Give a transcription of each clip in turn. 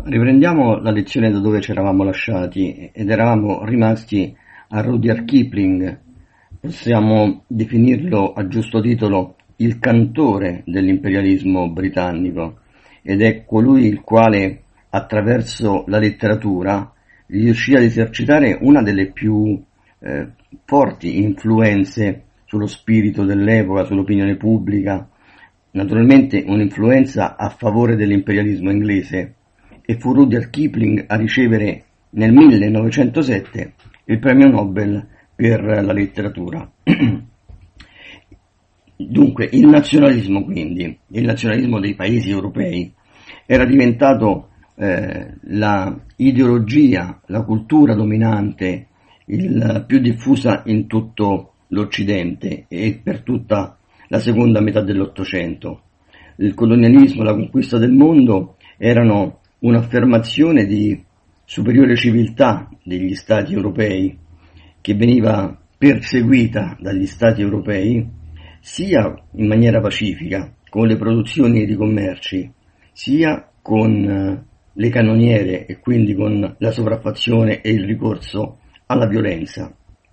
Riprendiamo la lezione da dove ci eravamo lasciati ed eravamo rimasti a Rudyard Kipling. Possiamo definirlo a giusto titolo il cantore dell'imperialismo britannico ed è colui il quale attraverso la letteratura riuscì ad esercitare una delle più forti influenze sullo spirito dell'epoca, sull'opinione pubblica, naturalmente un'influenza a favore dell'imperialismo inglese, e fu Rudyard Kipling a ricevere nel 1907 il premio Nobel per la letteratura. Dunque, il nazionalismo dei paesi europei era diventato la ideologia, la cultura dominante, il più diffusa in tutto l'Occidente e per tutta la seconda metà dell'Ottocento. Il colonialismo e la conquista del mondo erano un'affermazione di superiore civiltà degli Stati europei, che veniva perseguita dagli Stati europei sia in maniera pacifica, con le produzioni ed i commerci, sia con le cannoniere e quindi con la sopraffazione e il ricorso alla violenza.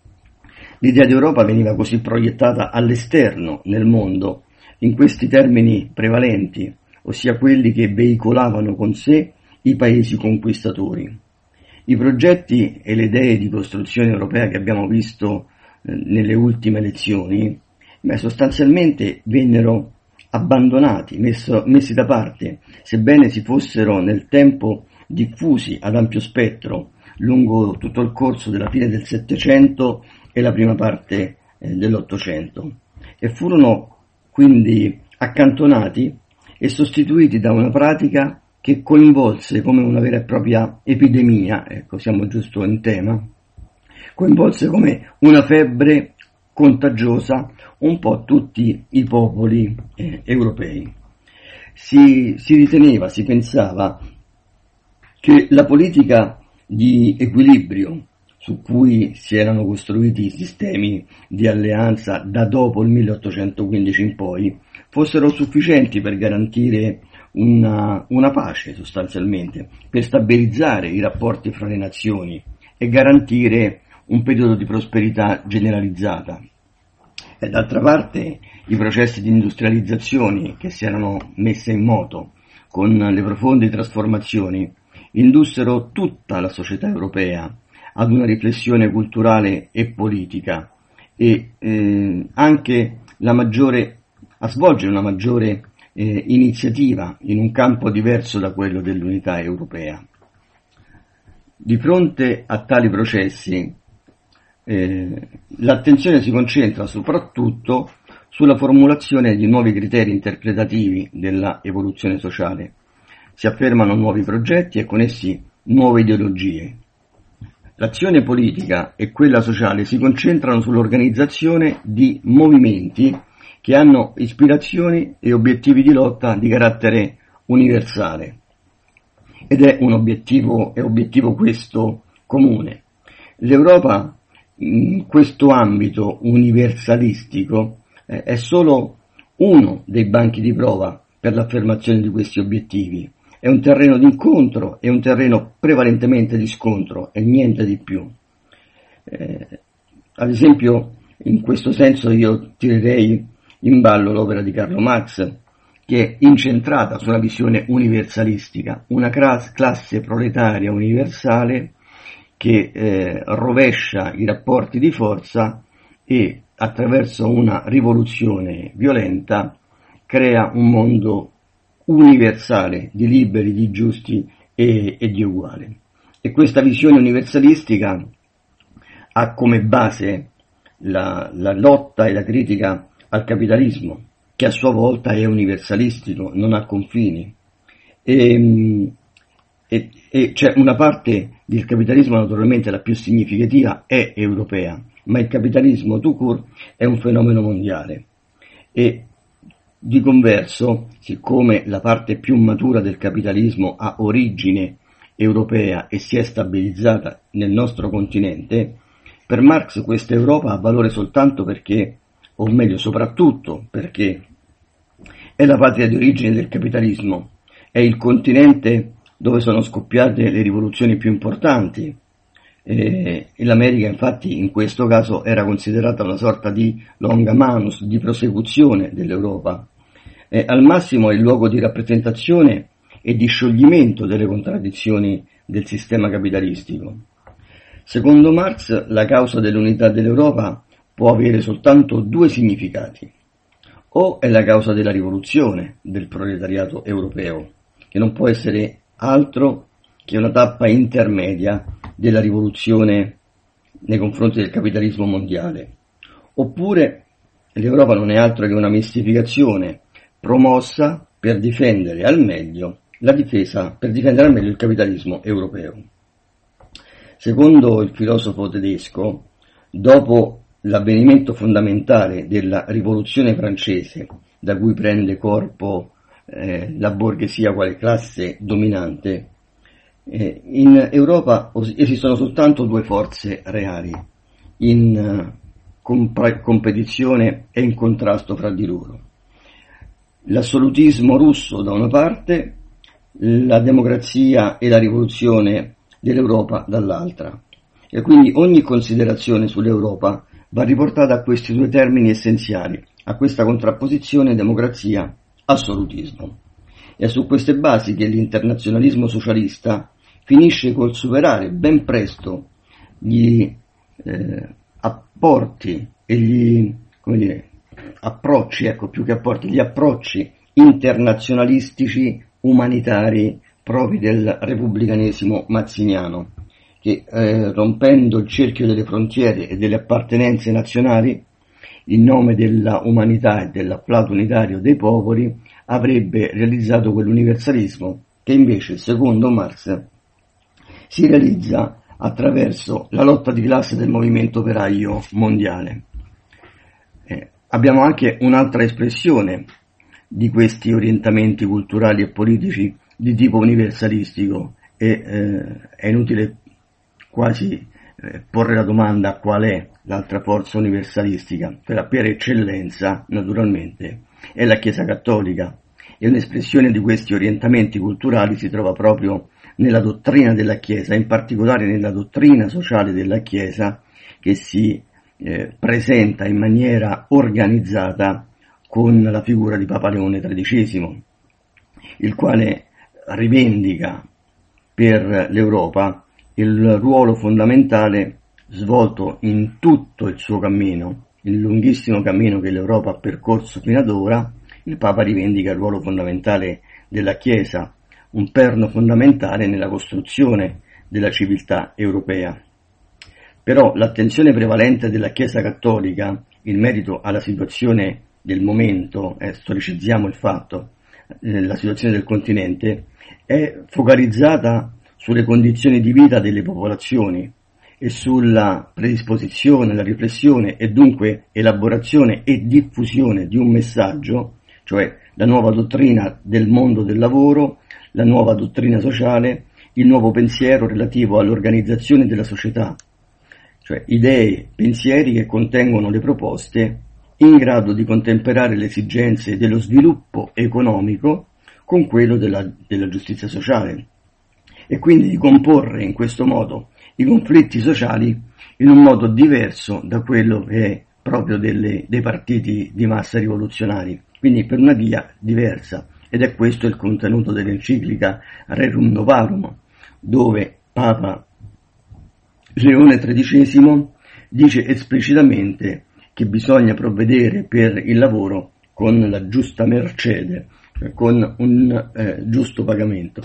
L'idea di Europa veniva così proiettata all'esterno, nel mondo, in questi termini prevalenti, ossia quelli che veicolavano con sé i paesi conquistatori. I progetti e le idee di costruzione europea che abbiamo visto nelle ultime lezioni, sostanzialmente vennero abbandonati, messi da parte, sebbene si fossero nel tempo diffusi ad ampio spettro lungo tutto il corso della fine del Settecento e la prima parte dell'Ottocento, e furono quindi accantonati e sostituiti da una pratica che coinvolse come una vera e propria epidemia, ecco, siamo giusto in tema, coinvolse come una febbre contagiosa un po' tutti i popoli europei. Si pensava che la politica di equilibrio su cui si erano costruiti i sistemi di alleanza da dopo il 1815 in poi fossero sufficienti per garantire una pace, sostanzialmente, per stabilizzare i rapporti fra le nazioni e garantire un periodo di prosperità generalizzata. E d'altra parte i processi di industrializzazione che si erano messi in moto con le profonde trasformazioni indussero tutta la società europea ad una riflessione culturale e politica e anche a svolgere una maggiore iniziativa in un campo diverso da quello dell'unità europea. Di fronte a tali processi l'attenzione si concentra soprattutto sulla formulazione di nuovi criteri interpretativi della evoluzione sociale. Si affermano nuovi progetti e con essi nuove ideologie. L'azione politica e quella sociale si concentrano sull'organizzazione di movimenti che hanno ispirazioni e obiettivi di lotta di carattere universale. Ed è un obiettivo questo comune. L'Europa in questo ambito universalistico è solo uno dei banchi di prova per l'affermazione di questi obiettivi. È un terreno di incontro, è un terreno prevalentemente di scontro e niente di più. Ad esempio, in questo senso io tirerei in ballo l'opera di Karl Marx, che è incentrata su una visione universalistica, una classe proletaria universale che rovescia i rapporti di forza e attraverso una rivoluzione violenta crea un mondo universale di liberi, di giusti e di uguali. E questa visione universalistica ha come base la lotta e la critica al capitalismo, che a sua volta è universalistico, non ha confini. E c'è una parte del capitalismo, naturalmente la più significativa, è europea, ma il capitalismo tout court è un fenomeno mondiale. E di converso, siccome la parte più matura del capitalismo ha origine europea e si è stabilizzata nel nostro continente, per Marx questa Europa ha valore soltanto perché, o meglio soprattutto perché, è la patria di origine del capitalismo, è il continente dove sono scoppiate le rivoluzioni più importanti, e l'America infatti in questo caso era considerata una sorta di longa manus, di prosecuzione dell'Europa. Al massimo è il luogo di rappresentazione e di scioglimento delle contraddizioni del sistema capitalistico. Secondo Marx, la causa dell'unità dell'Europa può avere soltanto due significati: o è la causa della rivoluzione del proletariato europeo, che non può essere altro che una tappa intermedia della rivoluzione nei confronti del capitalismo mondiale, oppure l'Europa non è altro che una mistificazione promossa per difendere al meglio il capitalismo europeo. Secondo il filosofo tedesco, dopo l'avvenimento fondamentale della rivoluzione francese, da cui prende corpo la borghesia quale classe dominante, in Europa esistono soltanto due forze reali, in competizione e in contrasto fra di loro: l'assolutismo russo da una parte, la democrazia e la rivoluzione dell'Europa dall'altra. E quindi ogni considerazione sull'Europa va riportata a questi due termini essenziali, a questa contrapposizione democrazia-assolutismo. È su queste basi che l'internazionalismo socialista finisce col superare ben presto gli apporti e gli approcci, gli approcci internazionalistici umanitari propri del repubblicanesimo mazziniano, che rompendo il cerchio delle frontiere e delle appartenenze nazionali, in nome della umanità e dell'afflato unitario dei popoli, avrebbe realizzato quell'universalismo che invece, secondo Marx, si realizza attraverso la lotta di classe del movimento operaio mondiale. Abbiamo anche un'altra espressione di questi orientamenti culturali e politici di tipo universalistico, e è inutile quasi porre la domanda qual è l'altra forza universalistica. Quella per eccellenza, naturalmente, è la Chiesa Cattolica, e un'espressione di questi orientamenti culturali si trova proprio nella dottrina della Chiesa, in particolare nella dottrina sociale della Chiesa, che si presenta in maniera organizzata con la figura di Papa Leone XIII, il quale rivendica per l'Europa il ruolo fondamentale svolto in tutto il suo cammino, il lunghissimo cammino che l'Europa ha percorso fino ad ora. Il Papa rivendica il ruolo fondamentale della Chiesa, un perno fondamentale nella costruzione della civiltà europea. Però l'attenzione prevalente della Chiesa Cattolica in merito alla situazione del momento, storicizziamo il fatto, la situazione del continente, è focalizzata sulle condizioni di vita delle popolazioni e sulla predisposizione, la riflessione e dunque elaborazione e diffusione di un messaggio, cioè la nuova dottrina del mondo del lavoro, la nuova dottrina sociale, il nuovo pensiero relativo all'organizzazione della società, cioè idee, pensieri che contengono le proposte in grado di contemperare le esigenze dello sviluppo economico con quello della giustizia sociale, e quindi di comporre in questo modo i conflitti sociali in un modo diverso da quello che è proprio dei partiti di massa rivoluzionari, quindi per una via diversa. Ed è questo il contenuto dell'enciclica Rerum Novarum, dove Papa Leone XIII dice esplicitamente che bisogna provvedere per il lavoro con la giusta mercede, cioè con un giusto pagamento.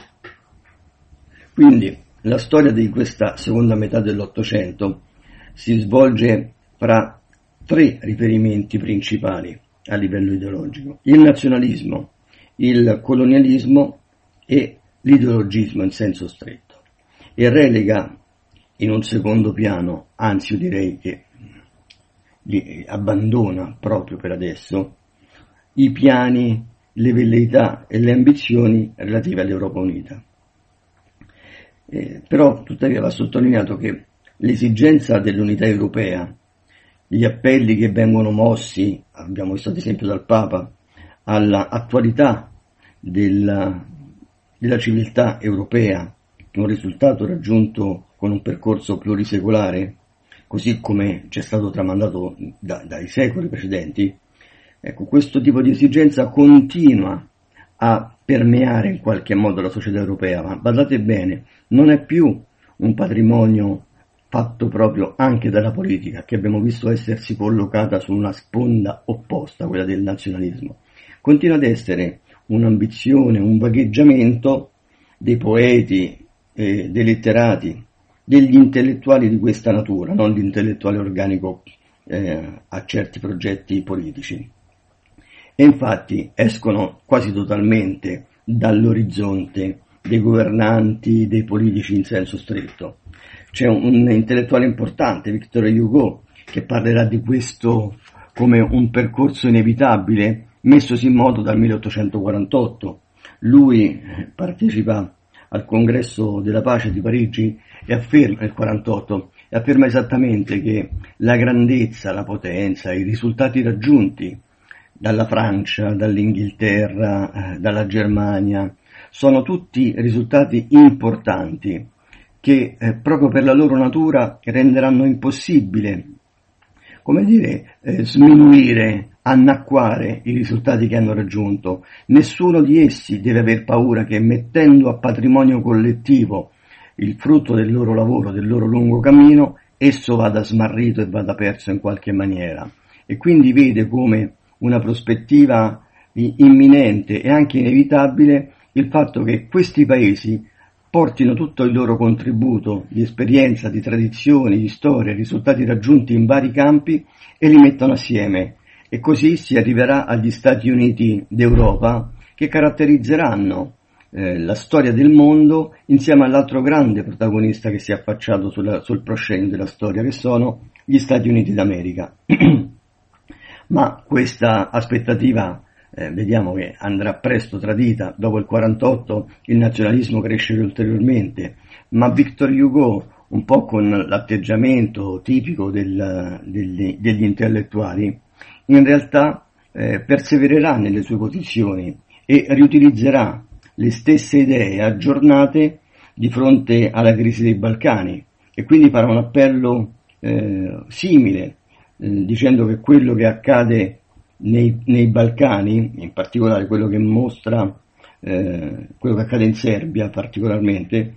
Quindi la storia di questa seconda metà dell'Ottocento si svolge fra tre riferimenti principali a livello ideologico: il nazionalismo, il colonialismo e l'ideologismo in senso stretto, e relega in un secondo piano, anzi io direi che li abbandona proprio per adesso, i piani, le velleità e le ambizioni relative all'Europa unita. Però tuttavia va sottolineato che l'esigenza dell'unità europea, gli appelli che vengono mossi, abbiamo visto ad esempio dal Papa, alla attualità del della civiltà europea, un risultato raggiunto con un percorso plurisecolare, così come ci è stato tramandato dai secoli precedenti, ecco, questo tipo di esigenza continua a permeare in qualche modo la società europea, ma badate bene, non è più un patrimonio fatto proprio anche dalla politica, che abbiamo visto essersi collocata su una sponda opposta, quella del nazionalismo. Continua ad essere un'ambizione, un vagheggiamento dei poeti, dei letterati, degli intellettuali di questa natura, non l'intellettuale organico a certi progetti politici. E infatti escono quasi totalmente dall'orizzonte dei governanti, dei politici in senso stretto. C'è un intellettuale importante, Victor Hugo, che parlerà di questo come un percorso inevitabile messosi in moto dal 1848. Lui partecipa al Congresso della Pace di Parigi e afferma, nel 48, e afferma esattamente che la grandezza, la potenza, i risultati raggiunti dalla Francia, dall'Inghilterra, dalla Germania, sono tutti risultati importanti che proprio per la loro natura renderanno impossibile, come dire, sminuire, annacquare i risultati che hanno raggiunto. Nessuno di essi deve aver paura che, mettendo a patrimonio collettivo il frutto del loro lavoro, del loro lungo cammino, esso vada smarrito e vada perso in qualche maniera. E quindi vede come una prospettiva imminente e anche inevitabile il fatto che questi paesi portino tutto il loro contributo di esperienza, di tradizioni, di storia, risultati raggiunti in vari campi e li mettano assieme. E così si arriverà agli Stati Uniti d'Europa, che caratterizzeranno la storia del mondo insieme all'altro grande protagonista che si è affacciato sul proscenio della storia, che sono gli Stati Uniti d'America. Ma questa aspettativa vediamo che andrà presto tradita. Dopo il 48 il nazionalismo cresce ulteriormente, ma Victor Hugo, un po' con l'atteggiamento tipico degli intellettuali, in realtà persevererà nelle sue posizioni e riutilizzerà le stesse idee aggiornate di fronte alla crisi dei Balcani, e quindi farà un appello simile, dicendo che quello che accade nei Balcani, in particolare quello che mostra quello che accade in Serbia particolarmente,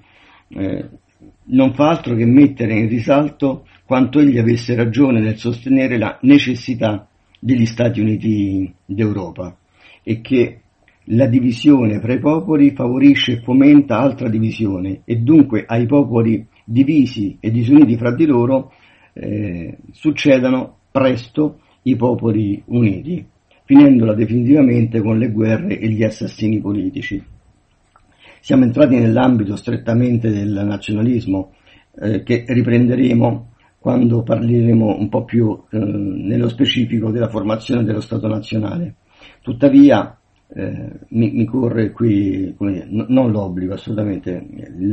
non fa altro che mettere in risalto quanto egli avesse ragione nel sostenere la necessità degli Stati Uniti d'Europa, e che la divisione fra i popoli favorisce e fomenta altra divisione, e dunque ai popoli divisi e disuniti fra di loro succedano presto i popoli uniti, finendola definitivamente con le guerre e gli assassini politici. Siamo entrati nell'ambito strettamente del nazionalismo, che riprenderemo quando parleremo un po' più nello specifico della formazione dello Stato nazionale. Tuttavia mi corre qui, come dire, non l'obbligo, assolutamente,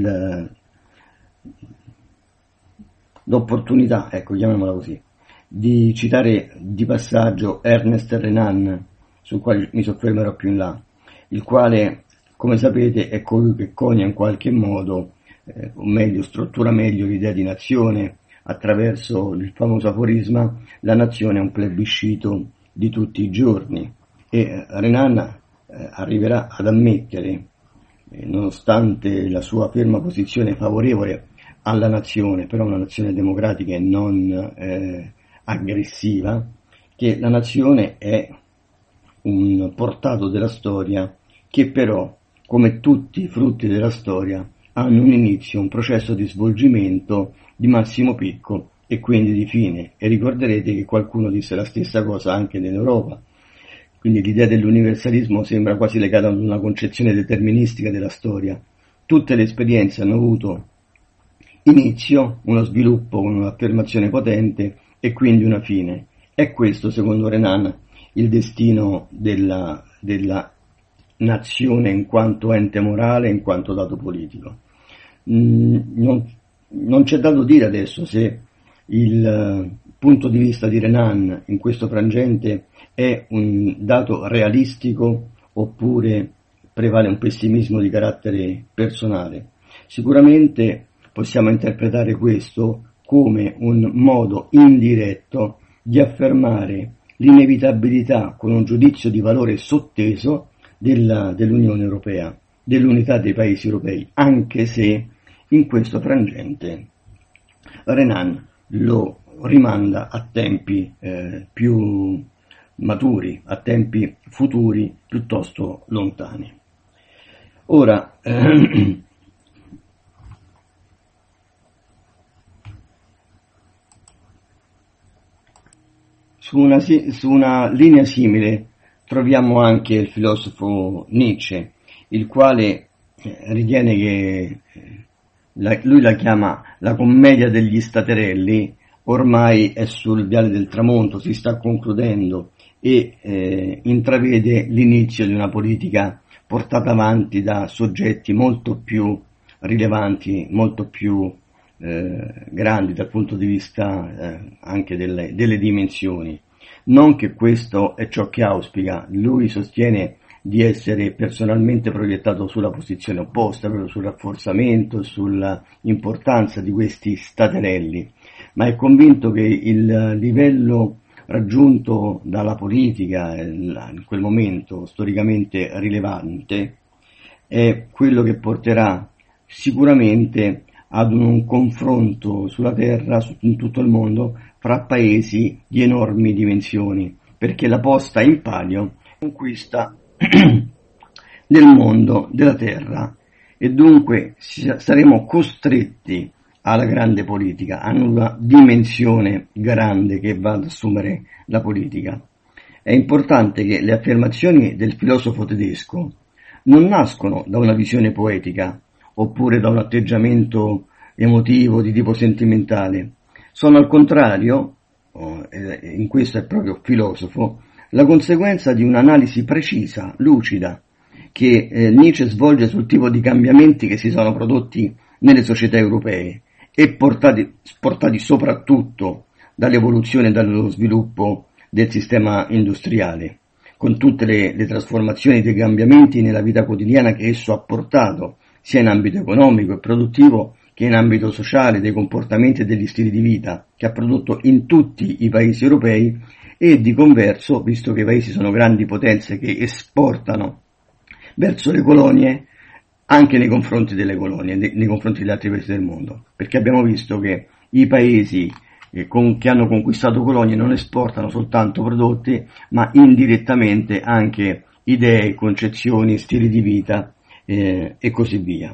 l'opportunità, ecco, chiamiamola così, di citare di passaggio Ernest Renan, sul quale mi soffermerò più in là, il quale, come sapete, è colui che conia in qualche modo, o meglio, struttura meglio l'idea di nazione attraverso il famoso aforisma: la nazione è un plebiscito di tutti i giorni. E Renan arriverà ad ammettere, nonostante la sua ferma posizione favorevole alla nazione, però una nazione democratica e non aggressiva, che la nazione è un portato della storia, che però, come tutti i frutti della storia, hanno un inizio, un processo di svolgimento di massimo picco e quindi di fine. E ricorderete che qualcuno disse la stessa cosa anche nell'Europa. Quindi l'idea dell'universalismo sembra quasi legata ad una concezione deterministica della storia. Tutte le esperienze hanno avuto inizio, uno sviluppo, un'affermazione potente e quindi una fine. È questo, secondo Renan, il destino della nazione in quanto ente morale, in quanto dato politico. Non c'è dato dire adesso se il punto di vista di Renan in questo frangente è un dato realistico oppure prevale un pessimismo di carattere personale. Sicuramente possiamo interpretare questo come un modo indiretto di affermare l'inevitabilità con un giudizio di valore sotteso dell'Unione Europea, dell'unità dei paesi europei, anche se in questo frangente Renan lo rimanda a tempi più maturi, a tempi futuri piuttosto lontani. Ora, su una linea simile troviamo anche il filosofo Nietzsche, il quale ritiene che lui la chiama la commedia degli staterelli, ormai è sul viale del tramonto, si sta concludendo e intravede l'inizio di una politica portata avanti da soggetti molto più rilevanti, molto più grandi dal punto di vista anche delle dimensioni. Non che questo è ciò che auspica, lui sostiene di essere personalmente proiettato sulla posizione opposta, proprio sul rafforzamento, sulla importanza di questi staterelli, ma è convinto che il livello raggiunto dalla politica in quel momento storicamente rilevante è quello che porterà sicuramente ad un confronto sulla terra, in tutto il mondo, fra paesi di enormi dimensioni, perché la posta in palio conquista del mondo, della terra, e dunque saremo costretti alla grande politica, a una dimensione grande che va ad assumere la politica. È importante che le affermazioni del filosofo tedesco non nascono da una visione poetica oppure da un atteggiamento emotivo di tipo sentimentale, sono al contrario, in questo è proprio filosofo, la conseguenza di un'analisi precisa, lucida, che Nietzsche svolge sul tipo di cambiamenti che si sono prodotti nelle società europee e portati soprattutto dall'evoluzione e dallo sviluppo del sistema industriale, con tutte le trasformazioni e dei cambiamenti nella vita quotidiana che esso ha portato, sia in ambito economico e produttivo che in ambito sociale, dei comportamenti e degli stili di vita, che ha prodotto in tutti i paesi europei e di converso, visto che i paesi sono grandi potenze che esportano verso le colonie, anche nei confronti delle colonie, nei confronti degli altri paesi del mondo, perché abbiamo visto che i paesi che hanno conquistato colonie non esportano soltanto prodotti, ma indirettamente anche idee, concezioni, stili di vita e così via.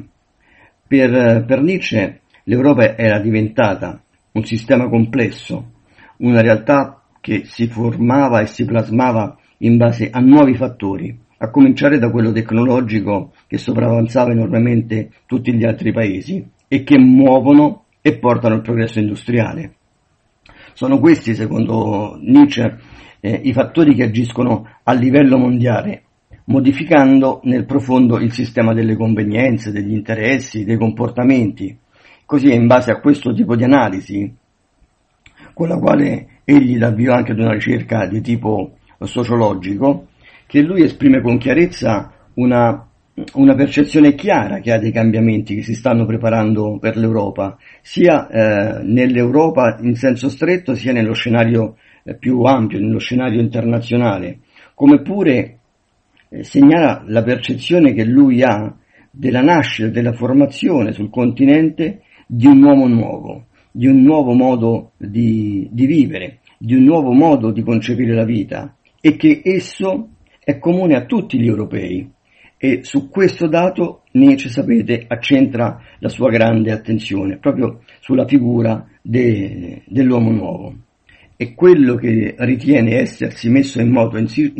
Per Nietzsche l'Europa era diventata un sistema complesso, una realtà che si formava e si plasmava in base a nuovi fattori, a cominciare da quello tecnologico che sopravanzava enormemente tutti gli altri paesi e che muovono e portano il progresso industriale. Sono questi, secondo Nietzsche, i fattori che agiscono a livello mondiale, modificando nel profondo il sistema delle convenienze, degli interessi, dei comportamenti. Così è in base a questo tipo di analisi, con la quale egli dà avvio anche ad una ricerca di tipo sociologico, che lui esprime con chiarezza una percezione chiara che ha dei cambiamenti che si stanno preparando per l'Europa, sia nell'Europa in senso stretto, sia nello scenario più ampio, nello scenario internazionale, come pure segnala la percezione che lui ha della nascita, della formazione sul continente di un uomo nuovo, di un nuovo modo di vivere, di un nuovo modo di concepire la vita, e che esso è comune a tutti gli europei. E su questo dato Nietzsche, sapete, accentra la sua grande attenzione proprio sulla figura dell'uomo nuovo. E quello che ritiene essersi messo in moto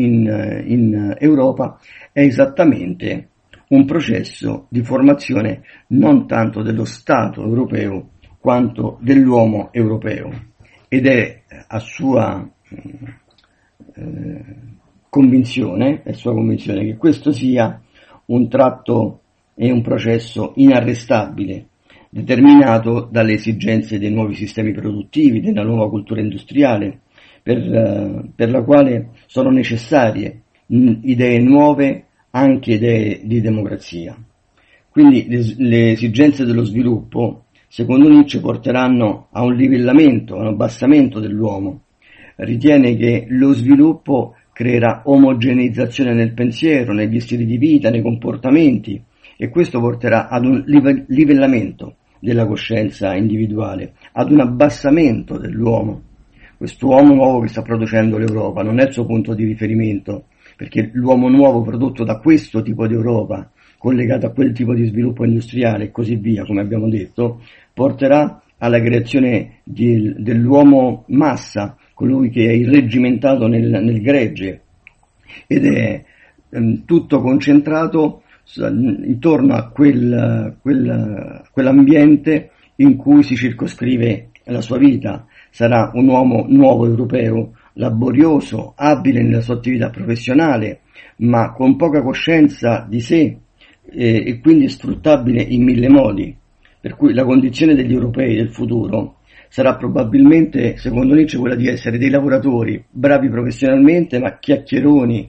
in Europa è esattamente un processo di formazione non tanto dello Stato europeo quanto dell'uomo europeo, ed è a sua convinzione che questo sia un tratto e un processo inarrestabile, determinato dalle esigenze dei nuovi sistemi produttivi, della nuova cultura industriale, per la quale sono necessarie idee nuove anche idee di democrazia. Quindi le esigenze dello sviluppo, secondo Nietzsche, porteranno a un livellamento, a un abbassamento dell'uomo. Ritiene che lo sviluppo creerà omogeneizzazione nel pensiero, negli stili di vita, nei comportamenti, e questo porterà ad un livellamento della coscienza individuale, ad un abbassamento dell'uomo. Quest'uomo nuovo che sta producendo l'Europa non è il suo punto di riferimento, perché l'uomo nuovo prodotto da questo tipo di Europa, collegato a quel tipo di sviluppo industriale e così via, come abbiamo detto, porterà alla creazione dell'uomo massa, colui che è irreggimentato nel gregge, ed è tutto concentrato intorno a quell'ambiente in cui si circoscrive la sua vita. Sarà un uomo nuovo europeo, laborioso, abile nella sua attività professionale, ma con poca coscienza di sé e quindi sfruttabile in mille modi. Per cui la condizione degli europei del futuro sarà probabilmente, secondo Nietzsche, quella di essere dei lavoratori bravi professionalmente, ma chiacchieroni,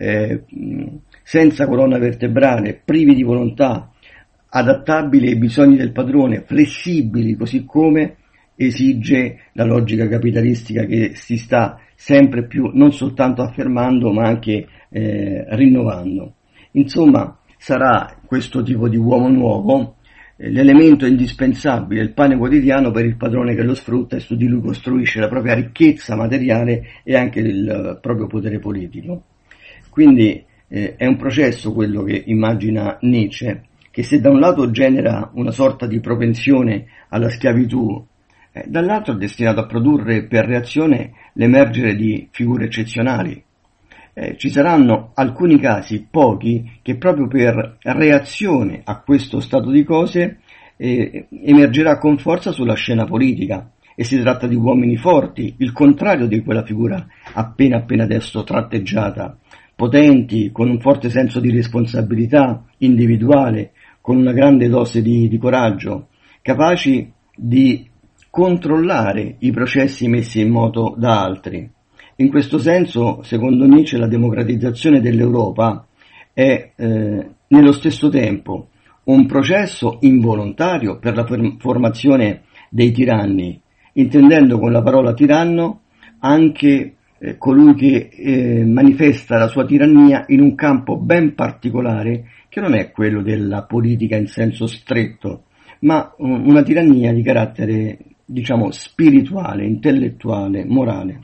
senza colonna vertebrale, privi di volontà, adattabili ai bisogni del padrone, flessibili così come esige la logica capitalistica che si sta sempre più non soltanto affermando ma anche rinnovando. Insomma, sarà questo tipo di uomo nuovo l'elemento indispensabile, il pane quotidiano per il padrone che lo sfrutta e su di lui costruisce la propria ricchezza materiale e anche il proprio potere politico. Quindi è un processo quello che immagina Nietzsche, che se da un lato genera una sorta di propensione alla schiavitù, dall'altro è destinato a produrre per reazione l'emergere di figure eccezionali. Ci saranno alcuni casi, pochi, che proprio per reazione a questo stato di cose emergerà con forza sulla scena politica, e si tratta di uomini forti, il contrario di quella figura appena adesso tratteggiata, potenti, con un forte senso di responsabilità individuale, con una grande dose di coraggio, capaci di controllare i processi messi in moto da altri. In questo senso, secondo Nietzsche, la democratizzazione dell'Europa è nello stesso tempo un processo involontario per la formazione dei tiranni, intendendo con la parola tiranno anche colui che manifesta la sua tirannia in un campo ben particolare, che non è quello della politica in senso stretto, ma una tirannia di carattere, diciamo, spirituale, intellettuale, morale.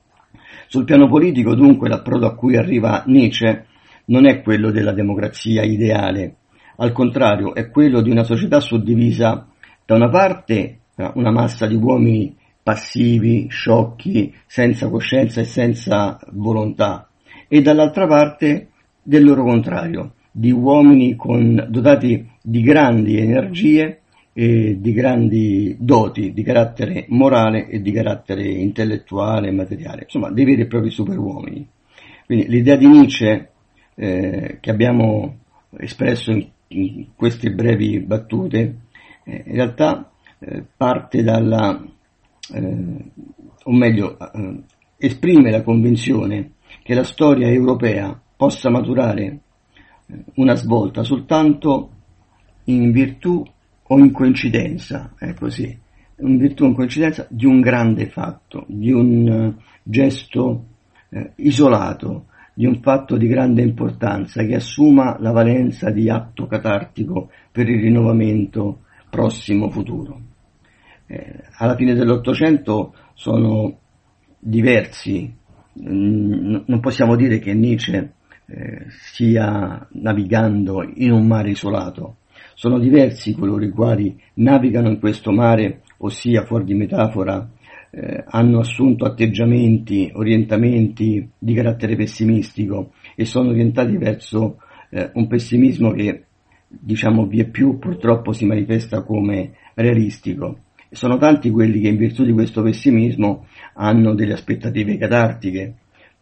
Sul piano politico, dunque, l'approdo a cui arriva Nietzsche non è quello della democrazia ideale, al contrario è quello di una società suddivisa da una parte una massa di uomini passivi, sciocchi, senza coscienza e senza volontà, e dall'altra parte del loro contrario, di uomini dotati di grandi energie e di grandi doti di carattere morale e di carattere intellettuale e materiale, insomma dei veri e propri superuomini. Quindi l'idea di Nietzsche che abbiamo espresso in queste brevi battute in realtà parte dalla o meglio esprime la convinzione che la storia europea possa maturare una svolta soltanto in virtù o in coincidenza, è così, in virtù o in coincidenza di un grande fatto, di un gesto isolato, di un fatto di grande importanza che assuma la valenza di atto catartico per il rinnovamento prossimo futuro. Alla fine dell'Ottocento sono diversi, non possiamo dire che Nietzsche stia navigando in un mare isolato. Sono diversi coloro i quali navigano in questo mare, ossia, fuori di metafora, hanno assunto atteggiamenti, orientamenti di carattere pessimistico e sono orientati verso un pessimismo che, diciamo, vie più purtroppo si manifesta come realistico. E sono tanti quelli che in virtù di questo pessimismo hanno delle aspettative catartiche.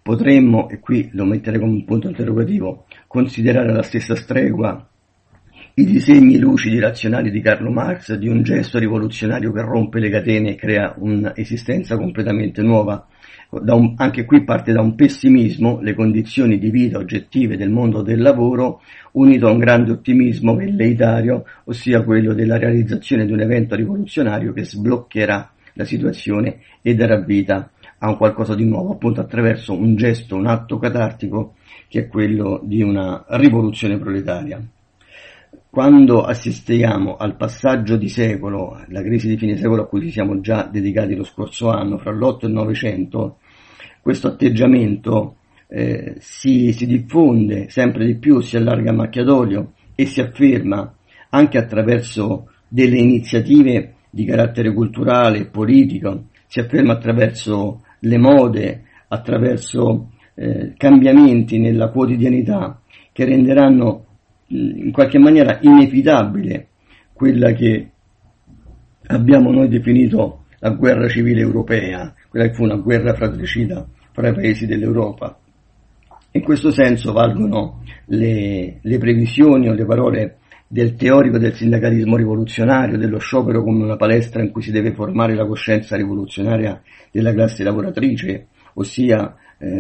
Potremmo, e qui lo metterei come un punto interrogativo, considerare alla stessa stregua i disegni lucidi razionali di Carlo Marx di un gesto rivoluzionario che rompe le catene e crea un'esistenza completamente nuova. Anche qui parte da un pessimismo, le condizioni di vita oggettive del mondo del lavoro, unito a un grande ottimismo velleitario, ossia quello della realizzazione di un evento rivoluzionario che sbloccherà la situazione e darà vita a un qualcosa di nuovo, appunto attraverso un gesto, un atto catartico che è quello di una rivoluzione proletaria. Quando assistiamo al passaggio di secolo, la crisi di fine secolo a cui ci siamo già dedicati lo scorso anno, fra l'8 e il 900, questo atteggiamento si diffonde sempre di più, si allarga a macchia d'olio e si afferma anche attraverso delle iniziative di carattere culturale e politico, si afferma attraverso le mode, attraverso cambiamenti nella quotidianità che renderanno in qualche maniera inevitabile quella che abbiamo noi definito la guerra civile europea, quella che fu una guerra fratricida fra i paesi dell'Europa. In questo senso valgono le previsioni o le parole del teorico del sindacalismo rivoluzionario, dello sciopero come una palestra in cui si deve formare la coscienza rivoluzionaria della classe lavoratrice, ossia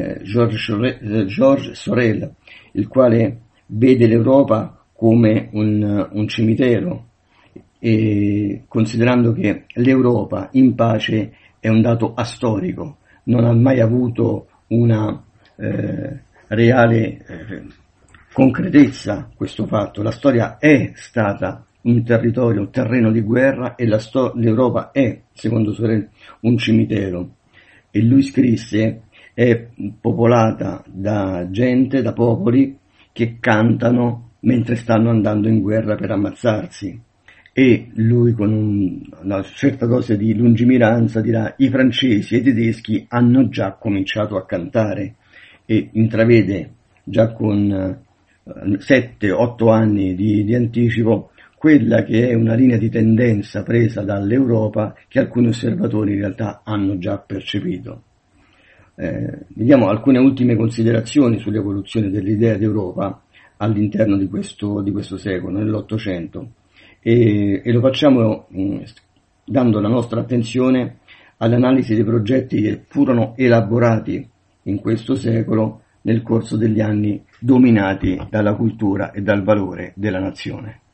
Georges Sorel, il quale vede l'Europa come un cimitero, e considerando che l'Europa in pace è un dato astorico, non ha mai avuto una reale concretezza questo fatto. La storia è stata un territorio, un terreno di guerra, e l'Europa è, secondo Sorel, un cimitero. E lui scrisse: è popolata da gente, da popoli che cantano mentre stanno andando in guerra per ammazzarsi. E lui, con una certa dose di lungimiranza, dirà: i francesi e i tedeschi hanno già cominciato a cantare, e intravede già con 7-8 anni di anticipo quella che è una linea di tendenza presa dall'Europa che alcuni osservatori in realtà hanno già percepito. Vediamo alcune ultime considerazioni sull'evoluzione dell'idea d'Europa all'interno di questo secolo, nell'Ottocento, e lo facciamo dando la nostra attenzione all'analisi dei progetti che furono elaborati in questo secolo nel corso degli anni dominati dalla cultura e dal valore della nazione.